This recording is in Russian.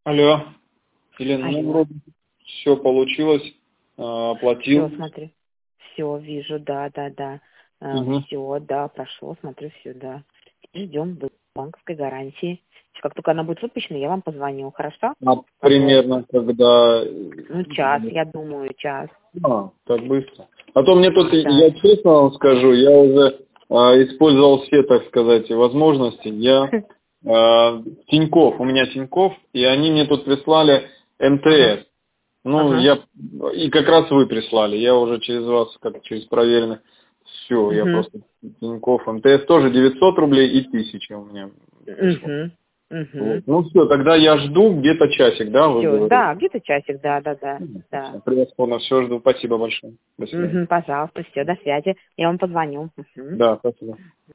Алло, Елена, ну Алло. вроде все получилось, Все, оплатил. смотри. Все, вижу, да. Мгм. Все, да, прошло, смотрю, все, да. Ждем банковской гарантии. Как только она будет выпущена, я вам позвоню, хорошо? А примерно Пожалуйста. когда... Ну, час, я думаю, час. Так быстро. А то мне тут, Да. я честно вам скажу, я уже использовал все, так сказать, возможности. Я Тинькофф, у меня Тинькофф, и они мне тут прислали Ага, МТС. Ну, ага. и как раз вы прислали, я уже через вас, как через проверенных, все, я Угу. просто Тинькофф, МТС тоже 900 рублей и 1000 у меня пришло. Угу. Вот. Угу. Ну все, тогда я жду где-то часик, да, вы Все, говорите? да, где-то часик, да. Да. Превосходно, все, жду, спасибо большое. До свидания. Угу, пожалуйста, все, до связи. Я вам позвоню. Угу. Да, спасибо.